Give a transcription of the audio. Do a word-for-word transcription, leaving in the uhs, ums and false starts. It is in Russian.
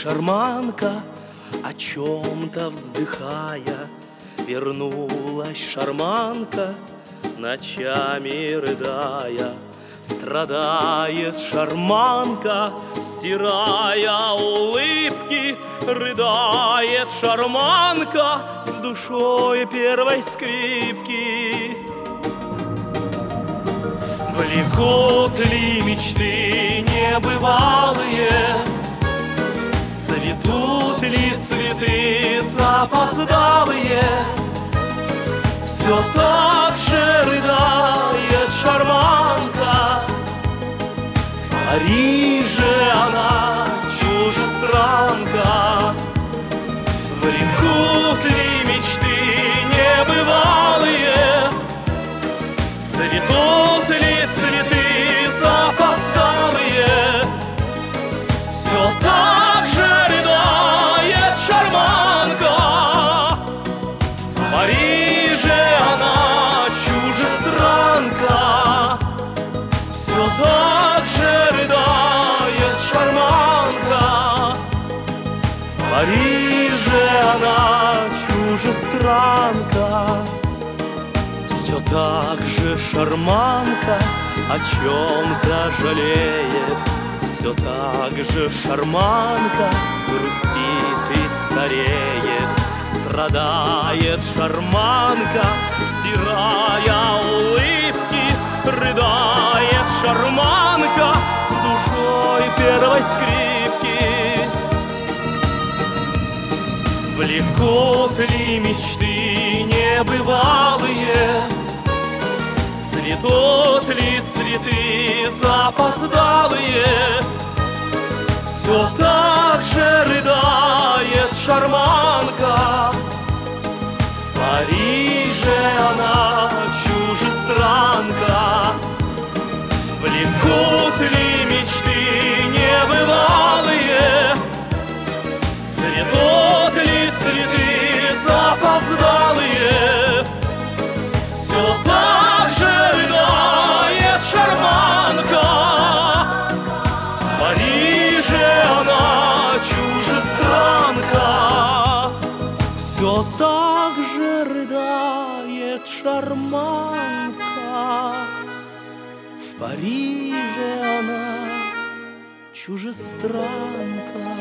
шарманка, о чем-то вздыхая. Вернулась шарманка, ночами рыдая. Страдает шарманка, стирая улыбки. Рыдает шарманка с душой первой скрипки. Влекут ли мечты небывалые? Цветут ли цветы запоздалые? Все так же рыдает шарманка. В Париже она чужестранка. Влекут ли мечты небывалые? Цветут ли цветы запоздалые? Все так же рыдает шарманка. В Париже она чужестранка. Все так же рыдает шарманка. В Париже она чужестранка. Все так же шарманка о чем-то жалеет. Все так же шарманка грустит и стареет. Страдает шарманка, стирая улыбки. Рыдает шарманка с душой первой скрипки. Влекут ли мечты небывалые? Цветут ли цветы запоздалые? Все так же рыдает шарманка. В Париже она чужестранка. Влекут ли мечты небывалые? Цветут ли цветы запоздалые? Все так же рыдает шарманка. В Париже она чужестранка. Все так же рыдает шарманка. В Париже она чужестранка.